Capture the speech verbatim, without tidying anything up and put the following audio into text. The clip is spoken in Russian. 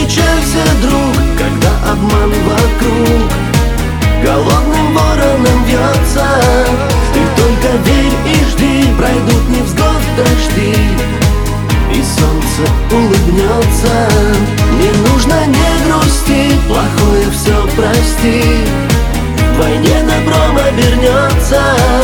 печалься, друг, когда обман вокруг голодным вороном вьется. Ты только верь и жди, пройдут невзгод дожди, и солнце улыбнется. Не нужно, не грусти, плохое все прости, в войне добром обернется.